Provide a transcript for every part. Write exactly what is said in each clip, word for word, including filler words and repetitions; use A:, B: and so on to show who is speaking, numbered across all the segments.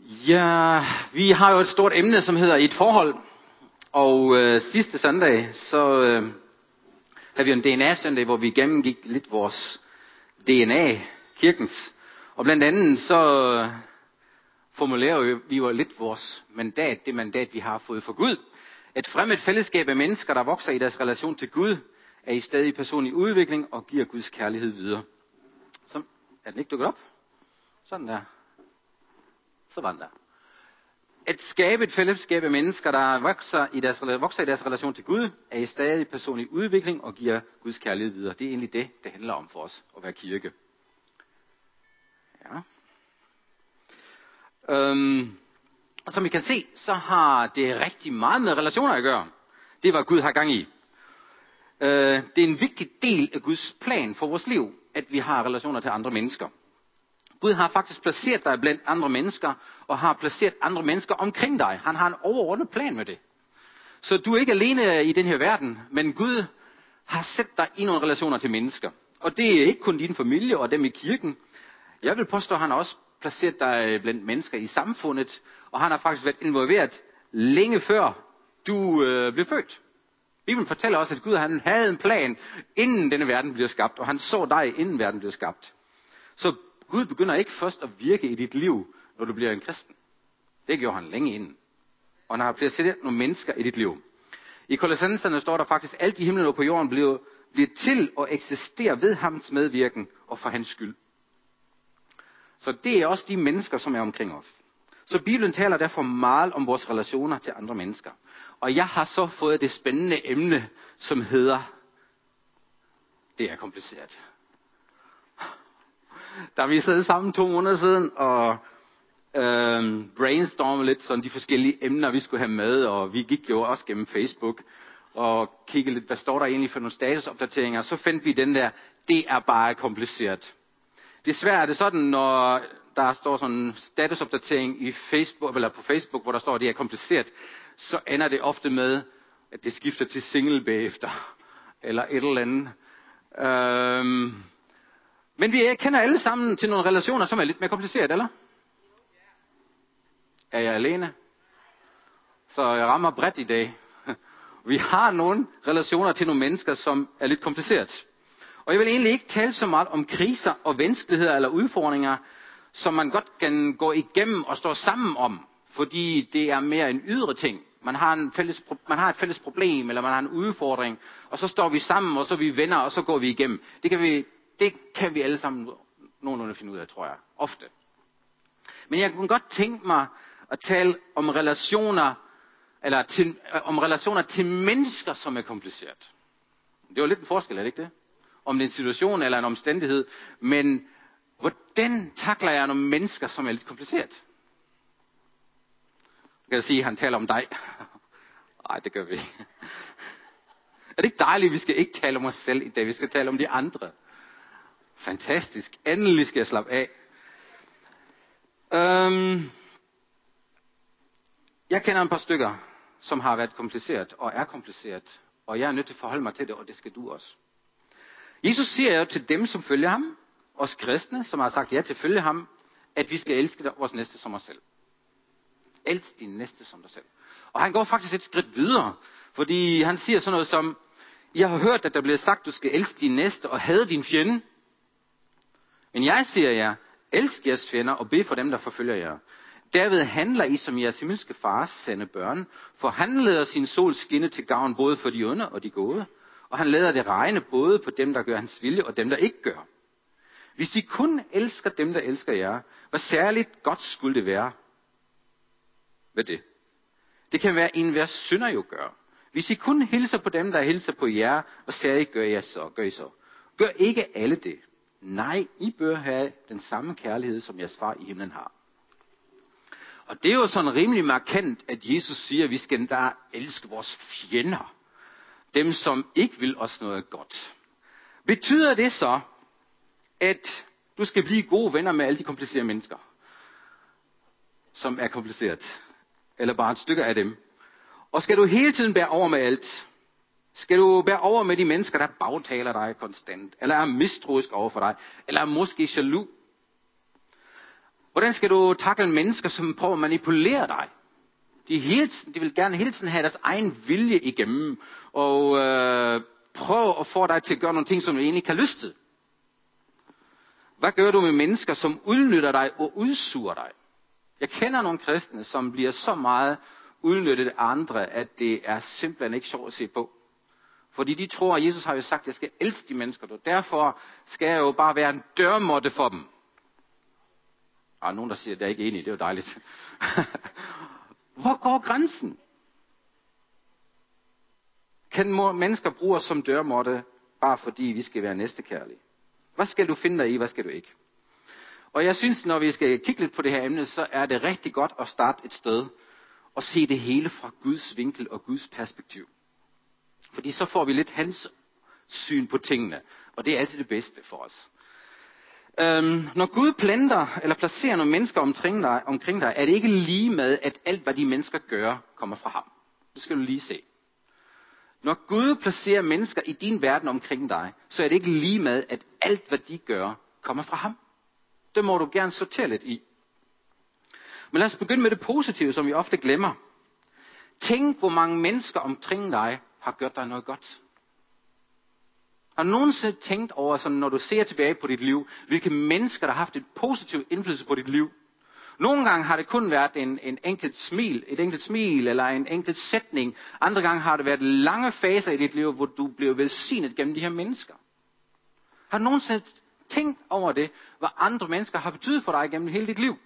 A: Ja, vi har jo et stort emne, som hedder et forhold. Og øh, sidste søndag, så øh, havde vi en D N A-søndag, hvor vi gennemgik lidt vores D N A, kirkens. Og blandt andet så øh, formulerer vi jo lidt vores mandat, det mandat, vi har fået fra Gud. Et fremmed fællesskab af mennesker, der vokser i deres relation til Gud, er i stadig personlig udvikling og giver Guds kærlighed videre. Så er den ikke dukket op? Sådan der. Så var den der. At skabe et fællesskab af mennesker, der vokser i, deres, vokser i deres relation til Gud, er i stadig personlig udvikling og giver Guds kærlighed videre. Det er egentlig det, det handler om for os at være kirke. Ja. Øhm, og som I kan se, så har det rigtig meget med relationer at gøre. Det er, hvad Gud har gang i. Øh, det er en vigtig del af Guds plan for vores liv, at vi har relationer til andre mennesker. Gud har faktisk placeret dig blandt andre mennesker, og har placeret andre mennesker omkring dig. Han har en overordnet plan med det. Så du er ikke alene i den her verden, men Gud har sat dig i nogle relationer til mennesker. Og det er ikke kun din familie og dem i kirken. Jeg vil påstå, at han har også placeret dig blandt mennesker i samfundet, og han har faktisk været involveret længe før du øh, blev født. Bibelen fortæller også, at Gud han havde en plan, inden denne verden blev skabt, og han så dig, inden verden blev skabt. Så Gud begynder ikke først at virke i dit liv, når du bliver en kristen. Det gjorde han længe inden. Og han har placeret nogle mennesker i dit liv. I Kolossenserne står der faktisk, at alt i himlen og på jorden bliver, bliver til og eksisterer ved hans medvirken og for hans skyld. Så det er også de mennesker, som er omkring os. Så Bibelen taler derfor meget om vores relationer til andre mennesker. Og jeg har så fået det spændende emne, som hedder, det er kompliceret. Da vi sad sammen to måneder siden og øh, brainstormede lidt sådan de forskellige emner, vi skulle have med, og vi gik jo også gennem Facebook og kiggede lidt, hvad står der egentlig for nogle statusopdateringer, så fandt vi den der, det er bare kompliceret. Desværre er det sådan, når der står sådan en statusopdatering i Facebook, eller på Facebook, hvor der står, at det er kompliceret, så ender det ofte med, at det skifter til single bagefter, eller et eller andet. Øh, Men vi kender alle sammen til nogle relationer, som er lidt mere kompliceret, eller? Er jeg alene? Så jeg rammer bredt i dag. Vi har nogle relationer til nogle mennesker, som er lidt kompliceret. Og jeg vil egentlig ikke tale så meget om kriser og vanskeligheder eller udfordringer, som man godt kan gå igennem og stå sammen om. Fordi det er mere en ydre ting. Man har, en fælles, man har et fælles problem, eller man har en udfordring. Og så står vi sammen, og så er vi venner, og så går vi igennem. Det kan vi... Det kan vi alle sammen nogenlunde finde ud af, tror jeg. Ofte. Men jeg kunne godt tænke mig at tale om relationer, eller til, om relationer til mennesker, som er kompliceret. Det var lidt en forskel, er det ikke det? Om det er en situation eller en omstændighed. Men hvordan takler jeg nogle mennesker, som er lidt kompliceret? Jeg kan sige, at han taler om dig. Nej, det gør vi ikke. Er det ikke dejligt, at vi skal ikke tale om os selv i dag? Vi skal tale om de andre. Fantastisk. Endelig skal jeg slappe af. Øhm, jeg kender et par stykker, som har været kompliceret og er kompliceret. Og jeg er nødt til at forholde mig til det, og det skal du også. Jesus siger jo til dem, som følger ham, os kristne, som har sagt ja til at følge ham, at vi skal elske vores næste som os selv. Elsk din næste som dig selv. Og han går faktisk et skridt videre, fordi han siger sådan noget som, jeg har hørt, at der bliver sagt, at du skal elske din næste og hade din fjende. Men jeg siger jer, elsk jeres fjender og bed for dem, der forfølger jer. Derved handler I som jeres himmelske fars sande børn, for han lader sin sol skinne til gavn både for de onde og de gode, og han lader det regne både på dem, der gør hans vilje og dem, der ikke gør. Hvis I kun elsker dem, der elsker jer, hvor særligt godt skulle det være ved det? Det kan være en hver synder jo gør. Hvis I kun hilser på dem, der hilser på jer, hvor særligt gør I så? Gør I så? Gør ikke alle det. Nej, I bør have den samme kærlighed, som jeres far i himlen har. Og det er jo sådan rimelig markant, at Jesus siger, at vi skal da elske vores fjender. Dem, som ikke vil os noget godt. Betyder det så, at du skal blive gode venner med alle de komplicerede mennesker, som er kompliceret? Eller bare et stykke af dem? Og skal du hele tiden bære over med alt? Skal du bære over med de mennesker, der bagtaler dig konstant? Eller er mistroisk over for dig? Eller er måske jaloux? Hvordan skal du takle mennesker, som prøver at manipulere dig? De, hele tiden, de vil gerne hele tiden have deres egen vilje igennem, og øh, prøve at få dig til at gøre nogle ting, som du egentlig ikke har lyst til. Hvad gør du med mennesker, som udnytter dig og udsuger dig? Jeg kender nogle kristne, som bliver så meget udnyttet af andre, at det er simpelthen ikke sjovt at se på. Fordi de tror, at Jesus har jo sagt, at jeg skal elske de mennesker. Derfor skal jeg jo bare være en dørmåtte for dem. Der er nogen, der siger, at jeg er ikke enig. Det er jo dejligt. Hvor går grænsen? Kan mennesker bruge os som dørmåtte, bare fordi vi skal være næstekærlige? Hvad skal du finde dig i, hvad skal du ikke? Og jeg synes, når vi skal kigge lidt på det her emne, så er det rigtig godt at starte et sted og se det hele fra Guds vinkel og Guds perspektiv. Fordi så får vi lidt hans syn på tingene, og det er altid det bedste for os. Øhm, når Gud planter eller placerer nogle mennesker omkring dig, omkring dig, er det ikke lige med, at alt hvad de mennesker gør, kommer fra ham. Det skal du lige se. Når Gud placerer mennesker i din verden omkring dig, så er det ikke lige med, at alt hvad de gør, kommer fra ham. Det må du gerne sortere lidt i. Men lad os begynde med det positive, som vi ofte glemmer. Tænk, hvor mange mennesker omkring dig har gjort dig noget godt. Har du nogensinde tænkt over, sådan, når du ser tilbage på dit liv, hvilke mennesker, der har haft en positiv indflydelse på dit liv? Nogle gange har det kun været en, en enkelt smil, et enkelt smil eller en enkelt sætning. Andre gange har det været lange faser i dit liv, hvor du blev velsignet gennem de her mennesker. Har du nogensinde tænkt over det, hvad andre mennesker har betydet for dig gennem hele dit liv?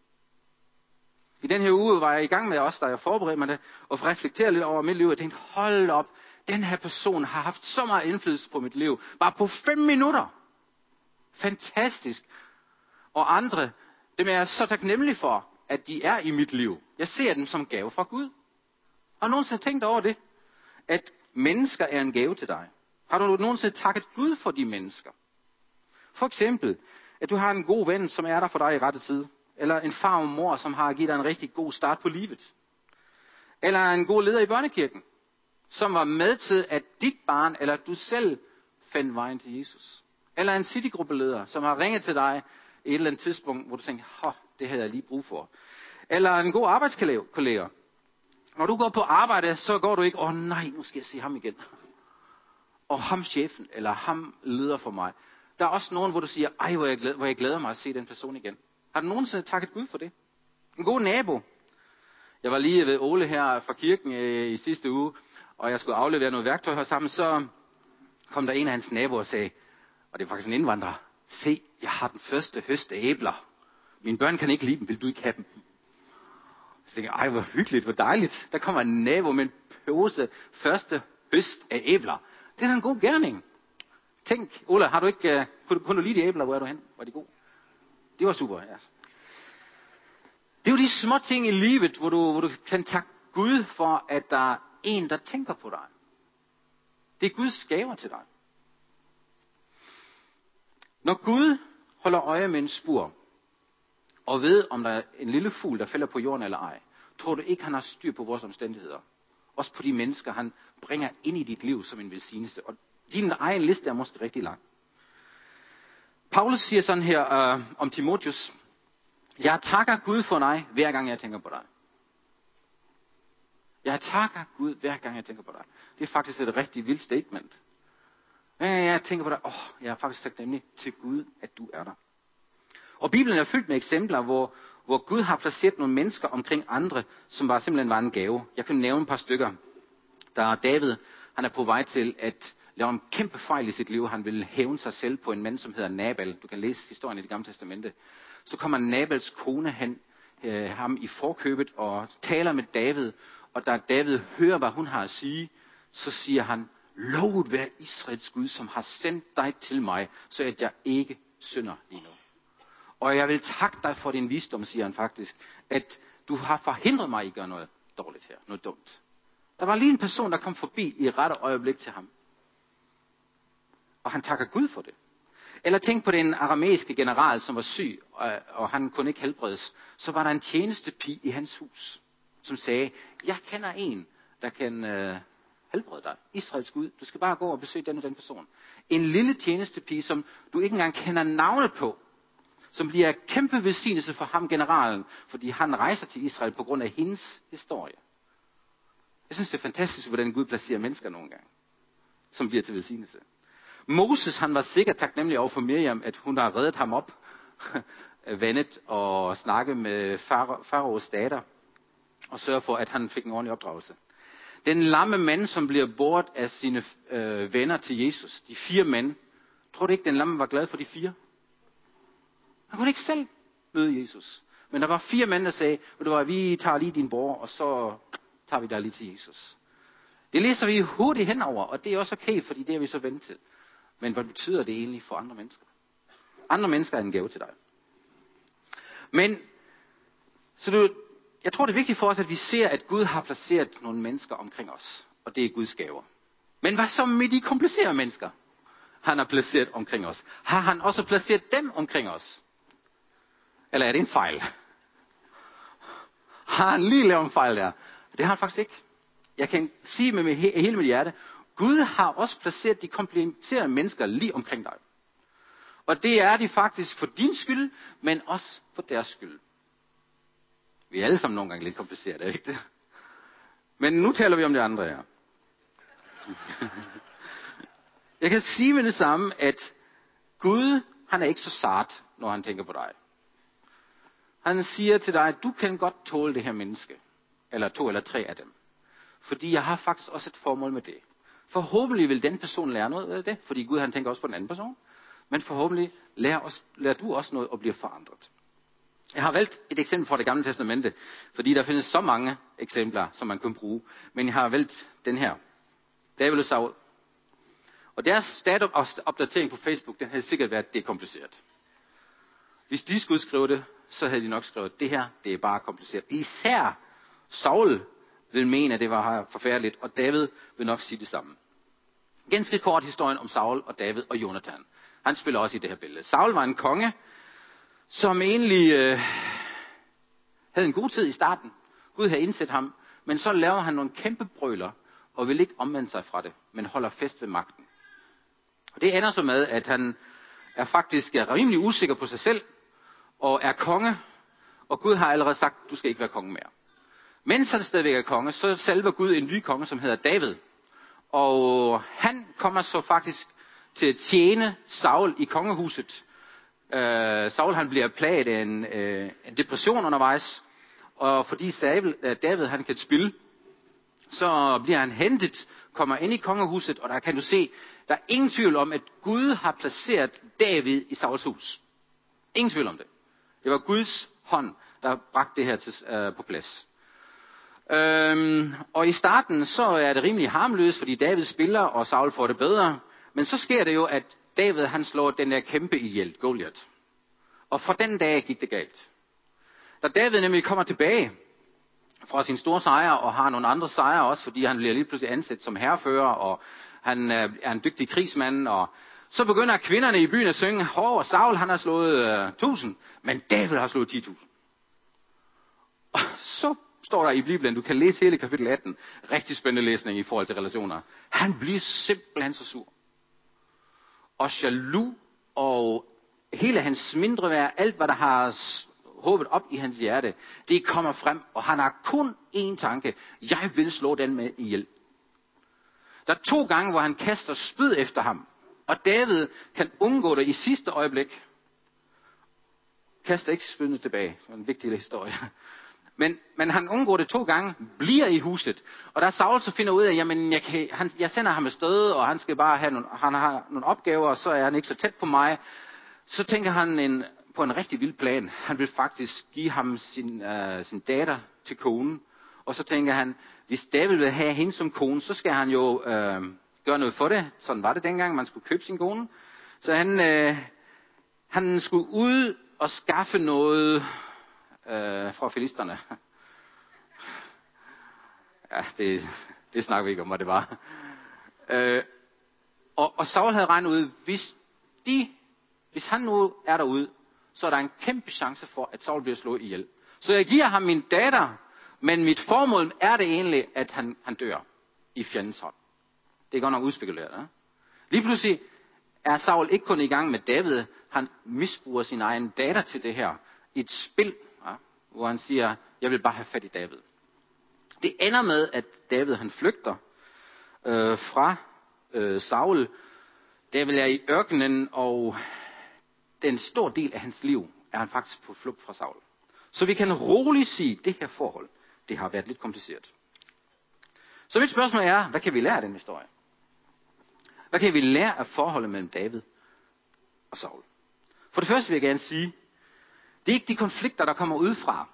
A: I den her uge var jeg i gang med også, da jeg forberedte mig det, og reflekterede lidt over mit liv, og jeg tænkte, hold op, den her person har haft så meget indflydelse på mit liv. Bare på fem minutter. Fantastisk. Og andre, dem er jeg så taknemmelig for, at de er i mit liv. Jeg ser dem som gave fra Gud. Har du nogensinde tænkt over det? At mennesker er en gave til dig. Har du nogensinde takket Gud for de mennesker? For eksempel, at du har en god ven, som er der for dig i rette tid. Eller en far og mor, som har givet dig en rigtig god start på livet. Eller en god leder i børnekirken, som var med til, at dit barn eller du selv fandt vejen til Jesus. Eller en citygruppeleder, som har ringet til dig i et eller andet tidspunkt, hvor du tænker, hå, det havde jeg lige brug for. Eller en god arbejdskollega. Når du går på arbejde, så går du ikke, åh oh, nej, nu skal jeg se ham igen. Og ham chefen, eller ham leder for mig. Der er også nogen, hvor du siger, ej, hvor jeg, glæder, hvor jeg glæder mig at se den person igen. Har du nogensinde takket Gud for det? En god nabo. Jeg var lige ved Ole her fra kirken øh, i sidste uge, og jeg skulle aflevere noget værktøj her sammen, så kom der en af hans naboer og sagde, og det er faktisk en indvandrer, se, jeg har den første høst af æbler. Mine børn kan ikke lide dem, vil du ikke have dem? Så tænkte jeg, ej, hvor hyggeligt, hvor dejligt. Der kommer en nabo med en pose første høst af æbler. Det er da en god gerning. Tænk, Ola, har du ikke, uh, kunne, kunne du lide de æbler, hvor er du hen? Var de gode? Det var super, ja. Det er jo de små ting i livet, hvor du, hvor du kan takke Gud for, at der er en, der tænker på dig. Det er Guds gaver til dig. Når Gud holder øje med en spur, og ved, om der er en lille fugl, der falder på jorden eller ej, tror du ikke, han har styr på vores omstændigheder. Også på de mennesker, han bringer ind i dit liv som en velsignelse. Og din egen liste er måske rigtig lang. Paulus siger sådan her øh, om Timotheus, jeg takker Gud for dig, hver gang jeg tænker på dig. Jeg takker Gud, hver gang jeg tænker på dig. Det er faktisk et rigtig vildt statement. Hver gang jeg tænker på dig, åh, oh, jeg er faktisk taknemmelig til Gud, at du er der. Og Bibelen er fyldt med eksempler, hvor, hvor Gud har placeret nogle mennesker omkring andre, som bare simpelthen var en gave. Jeg kan nævne et par stykker. Der er David, han er på vej til at lave en kæmpe fejl i sit liv. Han vil hævne sig selv på en mand, som hedder Nabal. Du kan læse historien i Det Gamle Testamente. Så kommer Nabals kone hen, øh, ham i forkøbet og taler med David. Og da David hører, hvad hun har at sige, så siger han, lovet være Israels Gud, som har sendt dig til mig, så at jeg ikke synder lige nu. Og jeg vil takke dig for din visdom, siger han faktisk, at du har forhindret mig i at gøre noget dårligt her, noget dumt. Der var lige en person, der kom forbi i rette øjeblik til ham. Og han takker Gud for det. Eller tænk på den aramæiske general, som var syg, og, og han kunne ikke helbredes. Så var der en tjenestepige i hans hus, som sagde, jeg kender en, der kan øh, helbrede dig. Israels Gud, du skal bare gå og besøge den og den person. En lille tjenestepige, som du ikke engang kender navnet på, som bliver kæmpe velsignelse for ham, generalen, fordi han rejser til Israel på grund af hendes historie. Jeg synes, det er fantastisk, hvordan Gud placerer mennesker nogle gange, som bliver til velsignelse. Moses, han var sikkert taknemmelig over for Miriam, at hun har reddet ham op af vandet og snakket med faraos datter og sørge for, at han fik en ordentlig opdragelse. Den lamme mand, som bliver båret af sine øh, venner til Jesus, de fire mænd, tror du ikke, den lamme var glad for de fire? Han kunne ikke selv møde Jesus. Men der var fire mænd, der sagde, ved du hvad, vi tager lige din bror, og så tager vi dig lige til Jesus. Det læser vi hurtigt henover, og det er også okay, fordi det er vi så vant til. Men hvad betyder det egentlig for andre mennesker? Andre mennesker er en gave til dig. Men, så du, jeg tror det er vigtigt for os, at vi ser, at Gud har placeret nogle mennesker omkring os. Og det er Guds gaver. Men hvad så med de komplicerede mennesker, han har placeret omkring os? Har han også placeret dem omkring os? Eller er det en fejl? Har han lige lavet en fejl der? Det har han faktisk ikke. Jeg kan sige med hele mit hjerte, Gud har også placeret de komplicerede mennesker lige omkring dig. Og det er de faktisk for din skyld, men også for deres skyld. Vi er alle sammen nogle gange lidt komplicerede, er ikke det? Men nu taler vi om det andre her. Jeg kan sige med det samme, at Gud, han er ikke så sart, når han tænker på dig. Han siger til dig, at du kan godt tåle det her menneske. Eller to eller tre af dem. Fordi jeg har faktisk også et formål med det. Forhåbentlig vil den person lære noget af det, fordi Gud han tænker også på den anden person. Men forhåbentlig lærer, også, lærer du også noget og bliver forandret. Jeg har valgt et eksempel fra Det Gamle Testamente, fordi der findes så mange eksempler, som man kan bruge. Men jeg har valgt den her. David og Saul. Og deres statusopdatering på Facebook, den havde sikkert været dekompliceret. Hvis de skulle skrive det, så havde de nok skrevet, det her, det er bare kompliceret. Især Saul vil mene, at det var forfærdeligt, og David vil nok sige det samme. Ganske kort historien om Saul og David og Jonathan. Han spiller også i det her billede. Saul var en konge, som egentlig øh, havde en god tid i starten. Gud havde indsat ham, men så laver han nogle kæmpe brøler, og vil ikke omvende sig fra det, men holder fast ved magten. Og det ender så med, at han er faktisk er rimelig usikker på sig selv, og er konge, og Gud har allerede sagt, du skal ikke være konge mere. Mens han stadigvæk er konge, så salver Gud en ny konge, som hedder David. Og han kommer så faktisk til at tjene Saul i kongehuset. Uh, Saul han bliver plaget af en, uh, en depression undervejs, og fordi Saul, uh, David han kan spille, så bliver han hentet, kommer ind i kongehuset, og der kan du se, der er ingen tvivl om, at Gud har placeret David i Sauls hus. Ingen tvivl om det. Det var Guds hånd, der bragte det her til, uh, på plads. Øhm, og i starten så er det rimelig harmløst, fordi David spiller, og Saul får det bedre. Men så sker det jo, at David han slår den der kæmpe ihjel, Goliat. Og fra den dag gik det galt. Da David nemlig kommer tilbage fra sin store sejr, og har nogle andre sejre også, fordi han bliver lige pludselig ansat som hærfører, og han er en dygtig krigsmand, og så begynder kvinderne i byen at synge, hov, Saul han har slået uh, tusind, men David har slået ti tusind. Og så står der i Bibelen, du kan læse hele kapitel atten, rigtig spændende læsning i forhold til relationer. Han bliver simpelthen så sur. Og jaloux, og hele hans mindre værd, alt hvad der har håbet op i hans hjerte, det kommer frem, og han har kun én tanke, jeg vil slå den med ihjel. Der er to gange, hvor han kaster spyd efter ham, og David kan undgå det i sidste øjeblik. Kaster ikke spydene tilbage, det er en vigtig historie. Men, men han undgår det to gange, bliver i huset. Og der er Saul så finder ud af, jamen jeg, kan, han, jeg sender ham afsted, og han skal bare have nogle, han har nogle opgaver, og så er han ikke så tæt på mig. Så tænker han en, på en rigtig vild plan. Han vil faktisk give ham sin, uh, sin datter til konen. Og så tænker han, hvis David vil have hende som kone, så skal han jo uh, gøre noget for det. Sådan var det dengang, man skulle købe sin kone. Så han, uh, han skulle ud og skaffe noget Øh, fra filisterne. Ja, det, det snakker vi ikke om, hvad det var. Øh, og, og Saul havde regnet ud, hvis, de, hvis han nu er derude, så er der en kæmpe chance for, at Saul bliver slået ihjel. Så jeg giver ham min datter, men mit formål er det egentlig, at han, han dør i fjendens hånd. Det er godt nok udspekuleret. Eh? Lige pludselig er Saul ikke kun i gang med David, han misbruger sin egen datter til det her. I et spil, ja, hvor han siger, jeg vil bare have fat i David. Det ender med, at David han flygter øh, fra øh, Saul. David er i ørkenen, og den stor del af hans liv er han faktisk på flugt fra Saul. Så vi kan roligt sige, at det her forhold, det har været lidt kompliceret. Så mit spørgsmål er, hvad kan vi lære af den historie? Hvad kan vi lære af forholdet mellem David og Saul? For det første vil jeg gerne sige, det er ikke de konflikter, der kommer udefra.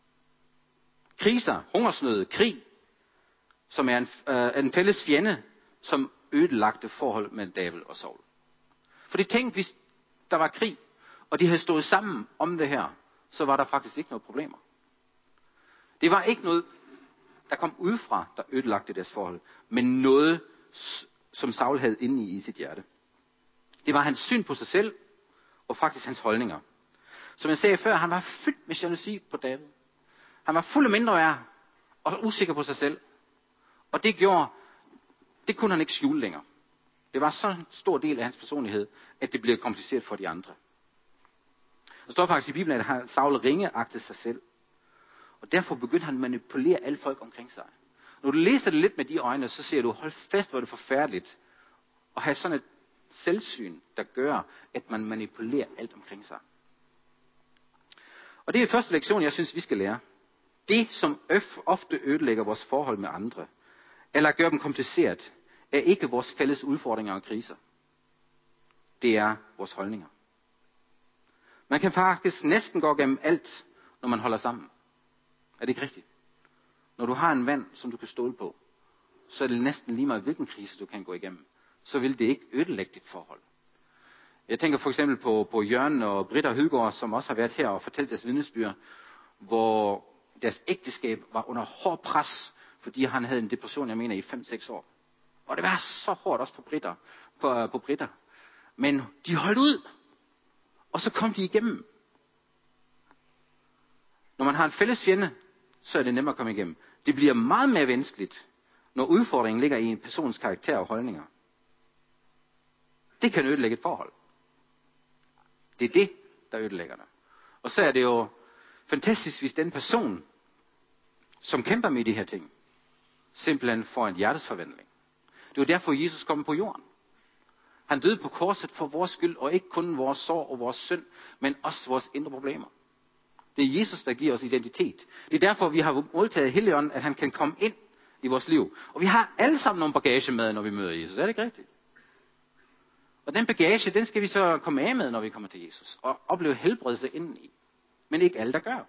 A: Kriser, hungersnød, krig, som er en, øh, en fælles fjende, som ødelagte forhold mellem David og Saul. For det tænkte, hvis der var krig, og de havde stået sammen om det her, så var der faktisk ikke noget problemer. Det var ikke noget, der kom udefra, der ødelagte deres forhold, men noget, som Saul havde inde i, i sit hjerte. Det var hans syn på sig selv, og faktisk hans holdninger. Som jeg sagde før, han var fyldt med jalousi på David. Han var fuld af mindreværd, og usikker på sig selv. Og det gjorde, det kunne han ikke skjule længere. Det var så en stor del af hans personlighed, at det blev kompliceret for de andre. Der står faktisk i Bibelen, at Saul ringeagtede sig selv. Og derfor begyndte han at manipulere alle folk omkring sig. Når du læser det lidt med de øjne, så ser du, hold fast, hvor det er forfærdeligt. At have sådan et selvsyn, der gør, at man manipulerer alt omkring sig. Og det er første lektion, jeg synes, vi skal lære. Det, som ofte ødelægger vores forhold med andre, eller gør dem kompliceret, er ikke vores fælles udfordringer og kriser. Det er vores holdninger. Man kan faktisk næsten gå gennem alt, når man holder sammen. Er det ikke rigtigt? Når du har en ven, som du kan stole på, så er det næsten lige meget, hvilken krise du kan gå igennem. Så vil det ikke ødelægge dit forhold. Jeg tænker for eksempel på, på Jørgen og Britta Højgaard, som også har været her og fortalt deres vidnesbyrd, hvor deres ægteskab var under hård pres, fordi han havde en depression, jeg mener, i fem seks år. Og det var så hårdt også på Britta. På, på Britta. Men de holdt ud, og så kom de igennem. Når man har en fælles fjende, så er det nemmere at komme igennem. Det bliver meget mere vanskeligt, når udfordringen ligger i en persons karakter og holdninger. Det kan ødelægge et forhold. Det er det, der ødelægger det. Og så er det jo fantastisk, hvis den person, som kæmper med de her ting, simpelthen får en hjertesforvandling. Det var derfor, Jesus kom på jorden. Han døde på korset for vores skyld, og ikke kun vores sorg og vores synd, men også vores indre problemer. Det er Jesus, der giver os identitet. Det er derfor, vi har modtaget Helligånden, at han kan komme ind i vores liv. Og vi har alle sammen nogle bagage med, når vi møder Jesus. Er det ikke rigtigt? Og den bagage, den skal vi så komme af med, når vi kommer til Jesus. Og opleve helbredelse indeni. Men ikke alle, der gør.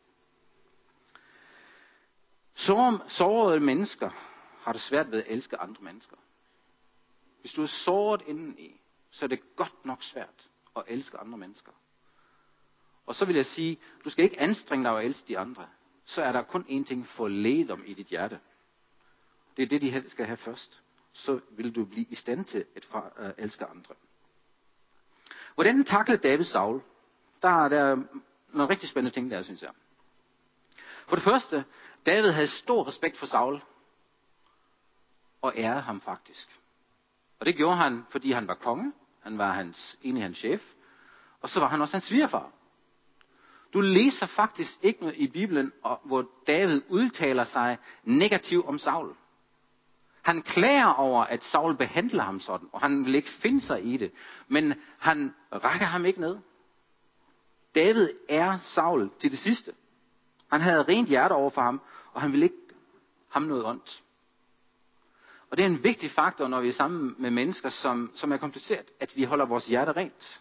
A: Sårede mennesker har det svært ved at elske andre mennesker. Hvis du er såret indeni, så er det godt nok svært at elske andre mennesker. Og så vil jeg sige, du skal ikke anstrenge dig at elske de andre. Så er der kun én ting for lægedom i dit hjerte. Det er det, de helst skal have først. Så vil du blive i stand til at elske andre. Hvordan taklede David Saul? Der er der nogle rigtig spændende ting der, synes jeg. For det første, David havde stor respekt for Saul. Og ærede ham faktisk. Og det gjorde han, fordi han var konge. Han var hans, egentlig hans chef. Og så var han også hans svigerfar. Du læser faktisk ikke noget i Bibelen, hvor David udtaler sig negativt om Saul. Han klager over, at Saul behandler ham sådan, og han vil ikke finde sig i det. Men han rækker ham ikke ned. David er Saul til det sidste. Han havde rent hjerte over for ham, og han ville ikke ham noget ondt. Og det er en vigtig faktor, når vi er sammen med mennesker, som, som er kompliceret, at vi holder vores hjerte rent.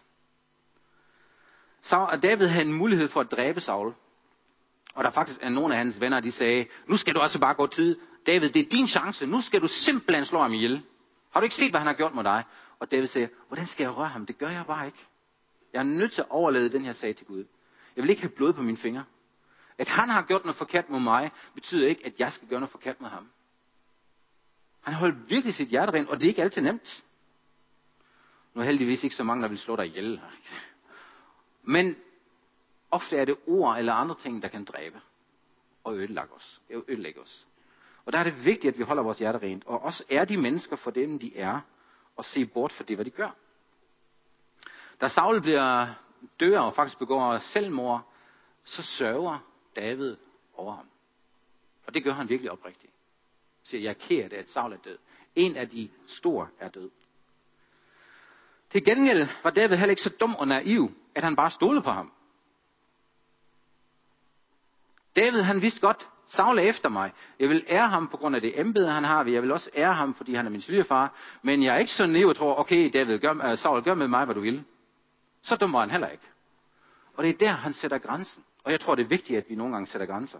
A: Så David havde en mulighed for at dræbe Saul. Og der faktisk er nogle af hans venner, de sagde, nu skal du altså bare gå tid. David, det er din chance. Nu skal du simpelthen slå ham ihjel. Har du ikke set, hvad han har gjort mod dig? Og David sagde, hvordan skal jeg røre ham? Det gør jeg bare ikke. Jeg er nødt til at overlade den her sag til Gud. Jeg vil ikke have blod på mine fingre. At han har gjort noget forkert mod mig, betyder ikke, at jeg skal gøre noget forkert mod ham. Han holdt virkelig sit hjerte rent, og det er ikke altid nemt. Nu er heldigvis ikke så mange, der vil slå dig ihjel. Men ofte er det ord eller andre ting, der kan dræbe og ødelægge os. ødelægge os. Og der er det vigtigt, at vi holder vores hjerte rent. Og også er de mennesker for dem, de er, og se bort for det, hvad de gør. Da Saul bliver dør og faktisk begår selvmord, så sørger David over ham. Og det gør han virkelig oprigtigt. Så siger, jeg er ked af det, at Saul er død. En af de store er død. Til gengæld var David heller ikke så dum og naiv, at han bare stolede på ham. David, han vidste godt, Saul er efter mig. Jeg vil ære ham på grund af det embede, han har. Jeg vil også ære ham, fordi han er min svigerfar. Men jeg er ikke så naiv og tror, okay, David, gør, uh, Saul, gør med mig, hvad du vil. Så dum var han heller ikke. Og det er der, han sætter grænsen. Og jeg tror, det er vigtigt, at vi nogle gange sætter grænser.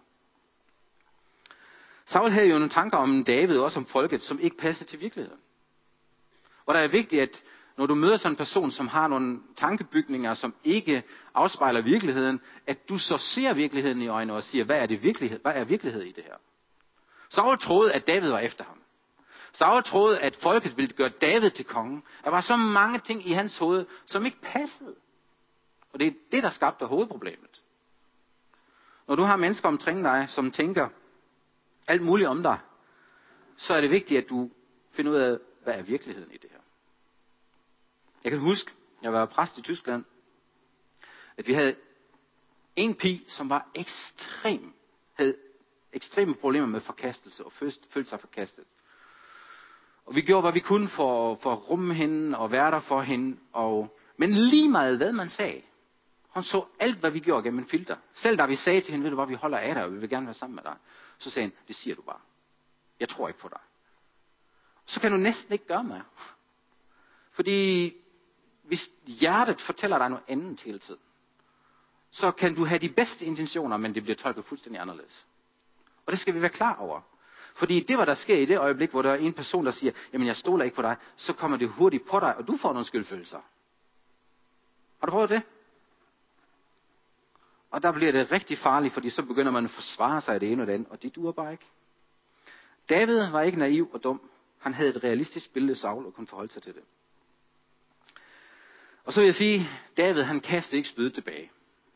A: Saul havde jo nogle tanker om David, også om folket, som ikke passede til virkeligheden. Og der er vigtigt, at når du møder sådan en person, som har nogle tankebygninger, som ikke afspejler virkeligheden, at du så ser virkeligheden i øjnene og siger, hvad er, det virkelighed? Hvad er virkelighed i det her? Saul troede, at David var efter ham. Saul troede, at folket ville gøre David til konge. Der var så mange ting i hans hoved, som ikke passede. Og det er det, der skabte hovedproblemet. Når du har mennesker omkring dig, som tænker alt muligt om dig, så er det vigtigt, at du finder ud af, hvad er virkeligheden i det her. Jeg kan huske, jeg var præst i Tyskland, at vi havde en pige, som var ekstrem, havde ekstreme problemer med forkastelse og følte sig forkastet. Og vi gjorde, hvad vi kunne for, for at rumme hende og være der for hende. Og, men lige meget, hvad man sagde. Hun så alt, hvad vi gjorde gennem en filter. Selv da vi sagde til hende, ved du hvad, vi holder af dig, og vi vil gerne være sammen med dig. Så sagde hun, det siger du bare. Jeg tror ikke på dig. Så kan du næsten ikke gøre mere. Fordi hvis hjertet fortæller dig noget andet hele tiden, så kan du have de bedste intentioner, men det bliver tolket fuldstændig anderledes. Og det skal vi være klar over. Fordi det, hvad der sker i det øjeblik, hvor der er en person, der siger, jamen jeg stoler ikke på dig, så kommer det hurtigt på dig, og du får nogle skyldfølelser. Har du prøvet det? Og der bliver det rigtig farligt, fordi så begynder man at forsvare sig af det ene og det andet, og det duer bare ikke. David var ikke naiv og dum. Han havde et realistisk billede af Saul og kunne forholde sig til det. Og så vil jeg sige, David han kastede ikke spydet tilbage.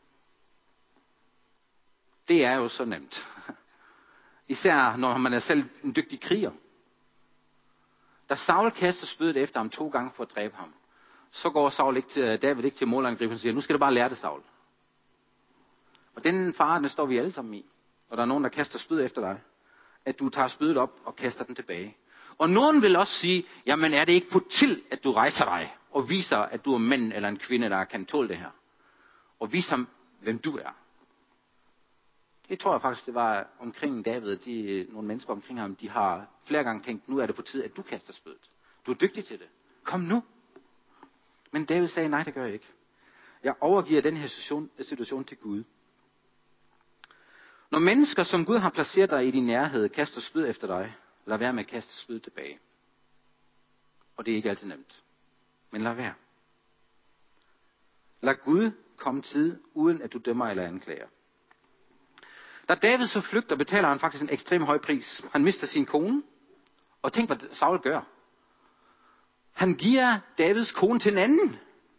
A: Det er jo så nemt. Især når man er selv en dygtig kriger. Da Saul kaster spydet efter ham to gange for at dræbe ham, så går Saul ikke til, David ikke til målangreb og siger, nu skal du bare lære det, Saul. Og den fare, den står vi alle sammen i. Og der er nogen, der kaster spydet efter dig. At du tager spydet op og kaster den tilbage. Og nogen vil også sige, jamen er det ikke på til, at du rejser dig og viser, at du er mand eller en kvinde, der kan tåle det her. Og viser ham, hvem du er. Det tror jeg faktisk, det var omkring David. De, nogle mennesker omkring ham, de har flere gange tænkt, nu er det på tide, at du kaster spydet. Du er dygtig til det. Kom nu. Men David sagde, nej, det gør jeg ikke. Jeg overgiver den her situation, situation til Gud. Når mennesker, som Gud har placeret dig i din nærhed, kaster spyd efter dig, lad være med at kaste spyd tilbage. Og det er ikke altid nemt. Men lad være. Lad Gud komme tid, uden at du dømmer eller anklager. Da David så flygter, betaler han faktisk en ekstrem høj pris. Han mister sin kone. Og tænk, hvad Saul gør. Han giver Davids kone til en anden.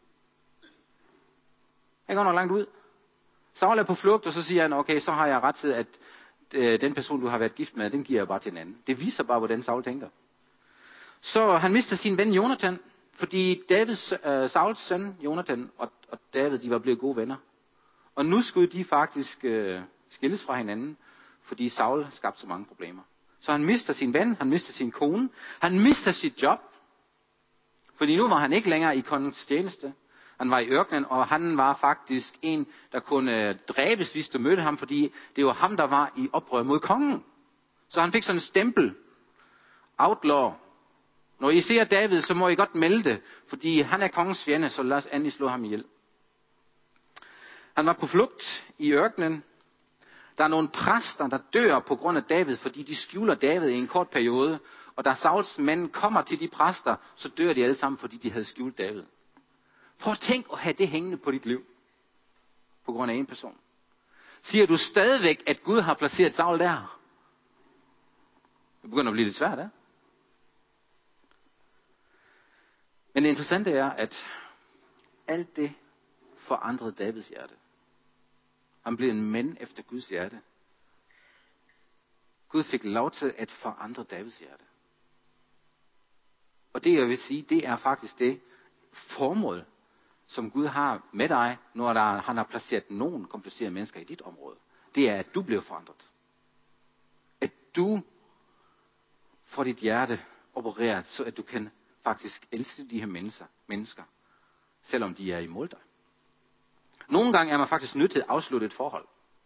A: Jeg går nok langt ud. Saul er på flugt, og så siger han, okay, så har jeg ret til, at øh, den person, du har været gift med, den giver jeg bare til en anden. Det viser bare, hvordan Saul tænker. Så han mister sin ven Jonathan, fordi Davids, øh, Sauls søn Jonathan og, og David, de var blevet gode venner. Og nu skulle de faktisk øh, skilles fra hinanden, fordi Saul skabte så mange problemer. Så han mister sin ven, han mister sin kone, han mister sit job, fordi nu var han ikke længere i kongens tjeneste. Han var i ørkenen, og han var faktisk en, der kunne dræbes, hvis du mødte ham, fordi det var ham, der var i oprør mod kongen. Så han fik sådan en stempel. Outlaw. Når I ser David, så må I godt melde det, fordi han er kongens fjende, så lad os endelig slå ham ihjel. Han var på flugt i ørkenen. Der er nogle præster, der dør på grund af David, fordi de skjuler David i en kort periode. Og da Sauls mænd kommer til de præster, så dør de alle sammen, fordi de havde skjult David. Prøv at tænk at have det hængende på dit liv. På grund af en person. Siger du stadigvæk, at Gud har placeret Saul der? Det begynder at blive lidt svært, ja? Men det interessante er, at alt det forandrede Davids hjerte. Han blev en mand efter Guds hjerte. Gud fik lov til at forandre Davids hjerte. Og det jeg vil sige, det er faktisk det formål, som Gud har med dig, når der, han har placeret nogen komplicerede mennesker i dit område. Det er, at du bliver forandret. At du får dit hjerte opereret, så at du kan faktisk elske de her mennesker, mennesker selvom de er imod dig. Nogle gange er man faktisk nødt til at afslutte et forhold.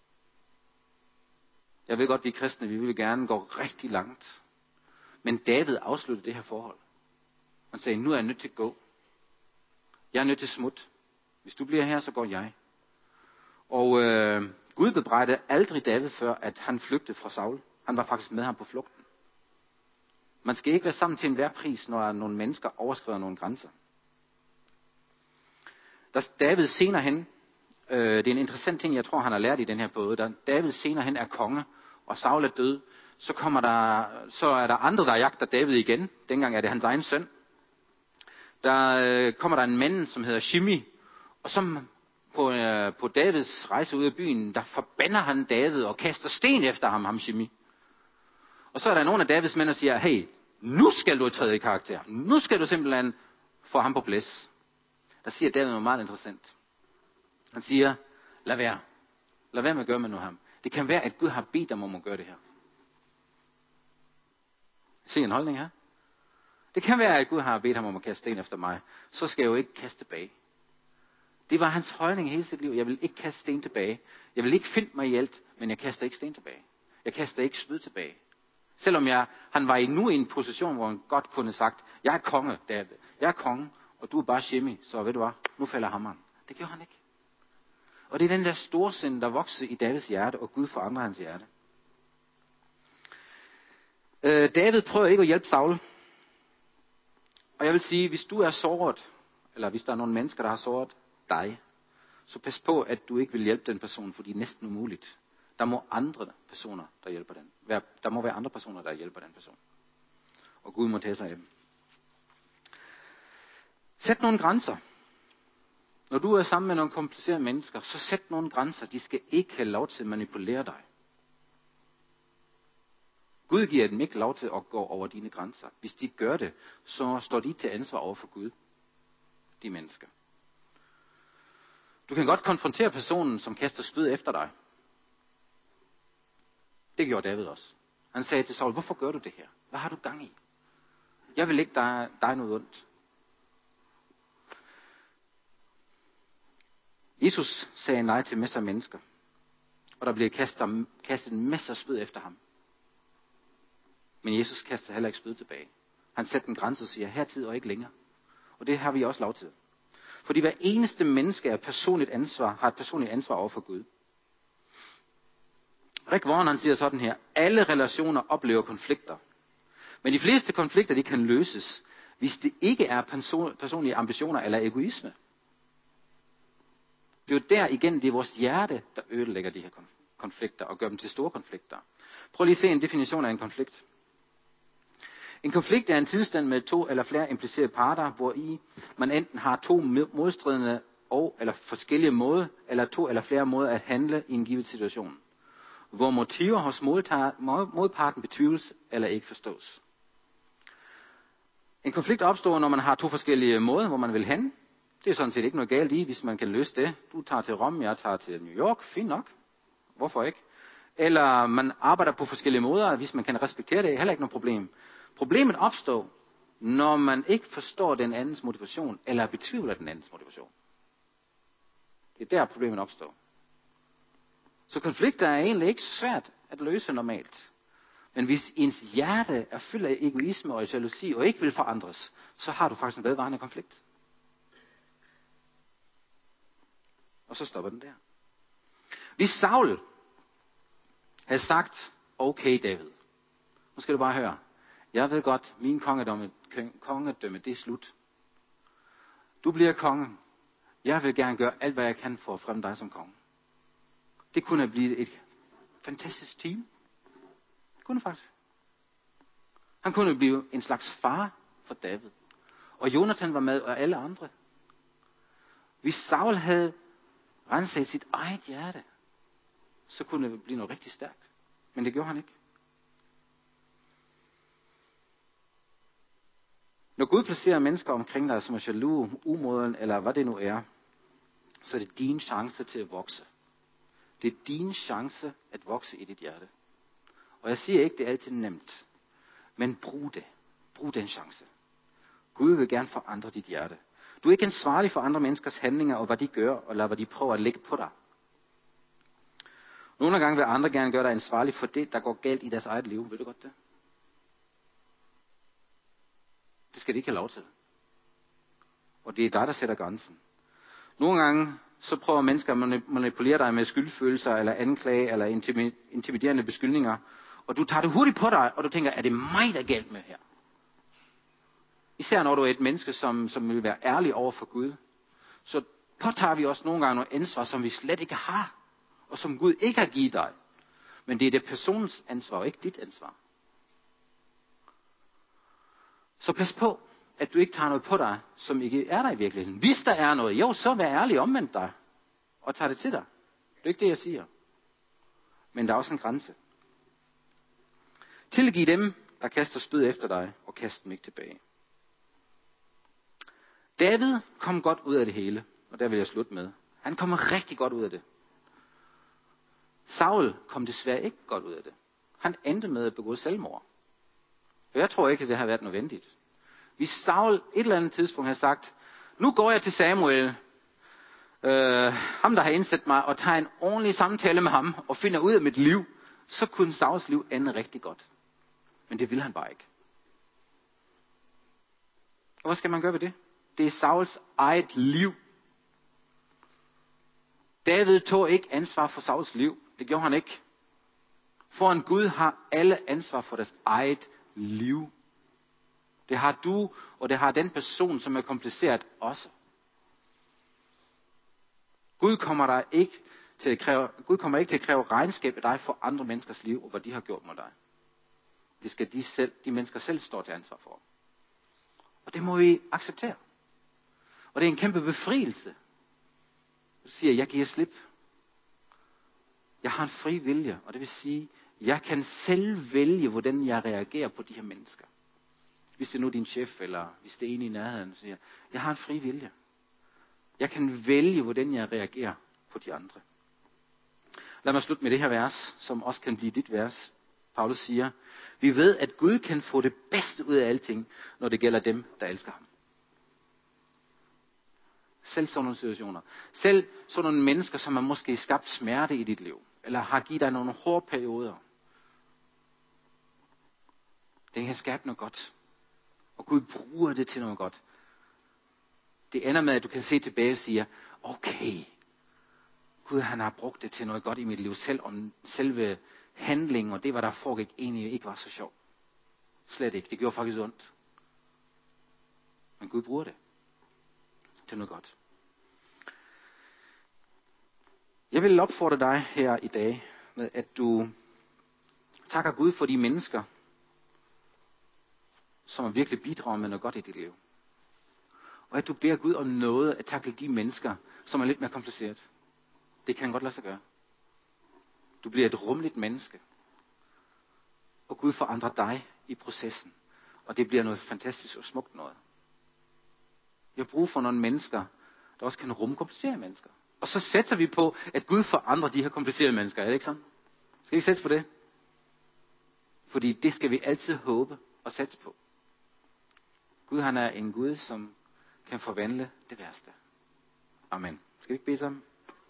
A: Jeg ved godt, vi kristne, vi vil gerne gå rigtig langt. Men David afsluttede det her forhold. Han sagde, nu er jeg nødt til at gå. Jeg er nødt til at smutte. Hvis du bliver her, så går jeg. Og øh, Gud bebrejdede aldrig David før, at han flygtede fra Saul. Han var faktisk med ham på flugten. Man skal ikke være sammen til enhver pris, når nogle mennesker overskrider nogle grænser. Der David senere hen, øh, det er en interessant ting, jeg tror, han har lært i den her periode. Da David senere hen er konge, og Saul er død, så, kommer der, så er der andre, der jagter David igen. Dengang er det hans egen søn. Der øh, kommer der en mand, som hedder Shimei, og som på, øh, på Davids rejse ud af byen, der forbander han David og kaster sten efter ham, ham Shimei. Og så er der nogle af Davids mænd, der siger, hey, nu skal du træde i karakter. Nu skal du simpelthen få ham på plads. Der siger David noget meget interessant. Han siger, lad være. Lad være med at gøre med noget ham. Det kan være, at Gud har bedt dem om at gøre det her. Se en holdning her. Det kan være, at Gud har bedt ham om at kaste sten efter mig. Så skal jeg jo ikke kaste tilbage. Det var hans holdning hele sit liv. Jeg vil ikke kaste sten tilbage. Jeg vil ikke finde mig i alt, men jeg kaster ikke sten tilbage. Jeg kaster ikke spyd tilbage. Selvom jeg, han var nu i en position, hvor han godt kunne have sagt, jeg er konge, David. Jeg er konge, og du er bare Shimei, så ved du hvad, nu falder hammeren. Det gjorde han ikke. Og det er den der storsind, der voksede i Davids hjerte, og Gud forandrer hans hjerte. Øh, David prøver ikke at hjælpe Saul. Og jeg vil sige, hvis du er såret, eller hvis der er nogle mennesker, der har såret dig, så pas på, at du ikke vil hjælpe den person, for det er næsten umuligt. Der må andre personer, der hjælper den. Der må være andre personer, der hjælper den person. Og Gud må tage sig af dem. Sæt nogle grænser. Når du er sammen med nogle komplicerede mennesker, så sæt nogle grænser. De skal ikke have lov til at manipulere dig. Gud giver dem ikke lov til at gå over dine grænser. Hvis de gør det, så står de til ansvar over for Gud. De mennesker. Du kan godt konfrontere personen, som kaster spyd efter dig. Det gjorde David også. Han sagde til Saul, hvorfor gør du det her? Hvad har du gang i? Jeg vil ikke dig, dig noget ondt. Jesus sagde nej til masser af mennesker. Og der blev kastet, kastet en masse af spyd efter ham. Men Jesus kastede heller ikke spyd tilbage. Han satte en grænse og siger, her tid og ikke længere. Og det har vi også lov til. Fordi hver eneste menneske er personligt ansvar, har et personligt ansvar over for Gud. Rick Warren han siger sådan her, alle relationer oplever konflikter. Men de fleste konflikter de kan løses, hvis det ikke er person, personlige ambitioner eller egoisme. Det er jo der igen, det er vores hjerte, der ødelægger de her konflikter og gør dem til store konflikter. Prøv lige at se en definition af en konflikt. En konflikt er en tilstand med to eller flere implicerede parter, hvor i man enten har to modstridende og eller forskellige måder, eller to eller flere måder at handle i en givet situation. Hvor motiver hos modparten betvivles eller ikke forstås. En konflikt opstår, når man har to forskellige måder, hvor man vil hen. Det er sådan set ikke noget galt i, hvis man kan løse det. Du tager til Rom, jeg tager til New York. Fint nok. Hvorfor ikke? Eller man arbejder på forskellige måder, hvis man kan respektere det, er heller ikke noget problem. Problemet opstår, når man ikke forstår den andens motivation, eller betvivler den andens motivation. Det er der problemet opstår. Så konflikter er egentlig ikke så svært at løse normalt. Men hvis ens hjerte er fyldt af egoisme og jalousi, og ikke vil forandres, så har du faktisk en vedvarende konflikt. Og så stopper den der. Hvis Saul havde sagt, okay David, nu skal du bare høre, jeg ved godt, min kongedømme, kongedømme det er slut. Du bliver kongen. Jeg vil gerne gøre alt, hvad jeg kan for at fremme dig som konge. Det kunne blive et fantastisk team. Det kunne faktisk. Han kunne blive en slags far for David. Og Jonathan var med, og alle andre. Hvis Saul havde renset sit eget hjerte, så kunne det blive noget rigtig stærkt. Men det gjorde han ikke. Når Gud placerer mennesker omkring dig, som er jaloux, umoden, eller hvad det nu er, så er det din chance til at vokse. Det er din chance at vokse i dit hjerte. Og jeg siger ikke, det er altid nemt. Men brug det. Brug den chance. Gud vil gerne forandre dit hjerte. Du er ikke ansvarlig for andre menneskers handlinger og hvad de gør, eller hvad de prøver at lægge på dig. Nogle gange vil andre gerne gøre dig ansvarlig for det, der går galt i deres eget liv. Ved du godt det? Det skal de ikke have lov til. Og det er dig, der sætter grænsen. Nogle gange så prøver mennesker at manipulere dig med skyldfølelser, eller anklage, eller intimiderende beskyldninger. Og du tager det hurtigt på dig, og du tænker, er det mig, der er galt med her? Især når du er et menneske, som, som vil være ærlig over for Gud. Så påtager vi også nogle gange noget ansvar, som vi slet ikke har. Og som Gud ikke har givet dig. Men det er det personens ansvar, og ikke dit ansvar. Så pas på, at du ikke tager noget på dig, som ikke er der i virkeligheden. Hvis der er noget, jo, så vær ærlig omvendt dig. Og tag det til dig. Det er ikke det, jeg siger. Men der er også en grænse. Tilgiv dem, der kaster spyd efter dig, og kast dem ikke tilbage. David kom godt ud af det hele, og der vil jeg slutte med. Han kom rigtig godt ud af det. Saul kom desværre ikke godt ud af det. Han endte med at begå selvmord. Og jeg tror ikke, at det har været nødvendigt. Hvis Saul et eller andet tidspunkt har sagt, nu går jeg til Samuel, øh, ham der har indsat mig, og tager en ordentlig samtale med ham, og finder ud af mit liv, så kunne Sauls liv ende rigtig godt. Men det vil han bare ikke. Og hvad skal man gøre ved det? Det er Sauls eget liv. David tog ikke ansvar for Sauls liv. Det gjorde han ikke. For en Gud har alle ansvar for deres eget liv. Det har du, og det har den person, som er kompliceret også. Gud kommer, der ikke til at kræve, Gud kommer ikke til at kræve regnskab af dig for andre menneskers liv, og hvad de har gjort mod dig. Det skal de, selv, de mennesker selv stå til ansvar for. Og det må vi acceptere. Og det er en kæmpe befrielse. Du siger, jeg giver slip. Jeg har en fri vilje, og det vil sige, jeg kan selv vælge, hvordan jeg reagerer på de her mennesker. Hvis det er nu din chef, eller hvis det er en i nærheden, så siger jeg har en fri vilje. Jeg kan vælge, hvordan jeg reagerer på de andre. Lad mig slutte med det her vers, som også kan blive dit vers. Paulus siger, vi ved, at Gud kan få det bedste ud af alting, når det gælder dem, der elsker ham. Selv sådan nogle situationer. Selv sådan nogle mennesker, som har måske skabt smerte i dit liv. Eller har givet dig nogle hårde perioder. Det kan skabe noget godt. Og Gud bruger det til noget godt. Det ender med, at du kan se tilbage og sige, okay, Gud han har brugt det til noget godt i mit liv. Selv om selve handlingen og det, hvad der foregik, egentlig ikke var så sjovt. Slet ikke. Det gjorde faktisk ondt. Men Gud bruger det til noget godt. Jeg vil opfordre dig her i dag, med at du takker Gud for de mennesker, som virkelig bidrager med noget godt i dit liv. Og at du beder Gud om noget at takle de mennesker, som er lidt mere kompliceret. Det kan godt lade sig gøre. Du bliver et rummeligt menneske. Og Gud forandrer dig i processen. Og det bliver noget fantastisk og smukt noget. Jeg har brug for nogle mennesker, der også kan rumme komplicerede mennesker. Og så sætter vi på, at Gud forandrer de her komplicerede mennesker. Er det ikke sådan? Skal vi sætte på det? Fordi det skal vi altid håbe og sætte på. Gud han er en Gud, som kan forvandle det værste. Amen. Skal vi ikke bede sammen?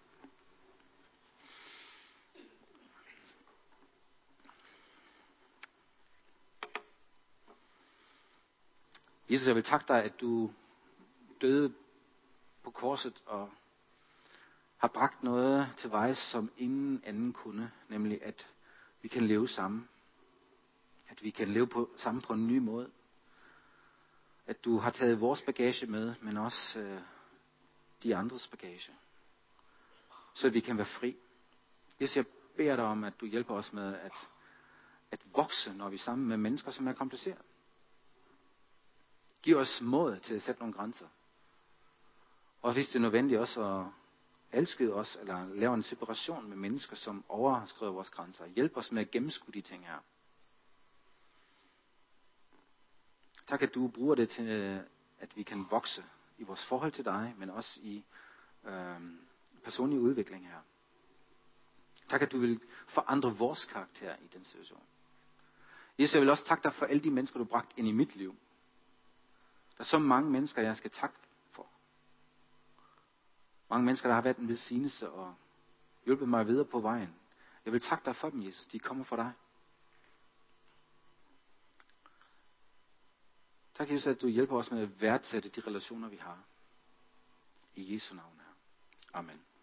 A: Jesus, jeg vil takke dig, at du døde på korset og har bragt noget til veje, som ingen anden kunne. Nemlig at vi kan leve sammen. At vi kan leve på, sammen på en ny måde. At du har taget vores bagage med, men også øh, de andres bagage. Så vi kan være fri. Jesus, jeg beder dig om, at du hjælper os med at, at vokse, når vi er sammen med mennesker, som er kompliceret. Giv os mod til at sætte nogle grænser. Og hvis det er nødvendigt også at elske os, eller lave en separation med mennesker, som overskrider vores grænser. Hjælp os med at gennemskue de ting her. Tak, at du bruger det til, at vi kan vokse i vores forhold til dig, men også i øh, personlig udvikling her. Tak, at du vil forandre vores karakter i den situation. Jesus, jeg vil også takke dig for alle de mennesker, du bragt ind i mit liv. Der er så mange mennesker, jeg skal takke for. Mange mennesker, der har været en velsignelse og hjulpet mig videre på vejen. Jeg vil takke dig for dem, Jesus. De kommer fra dig. Tak, Jesus, at du hjælper os med at værdsætte de relationer, vi har. I Jesu navn her. Amen.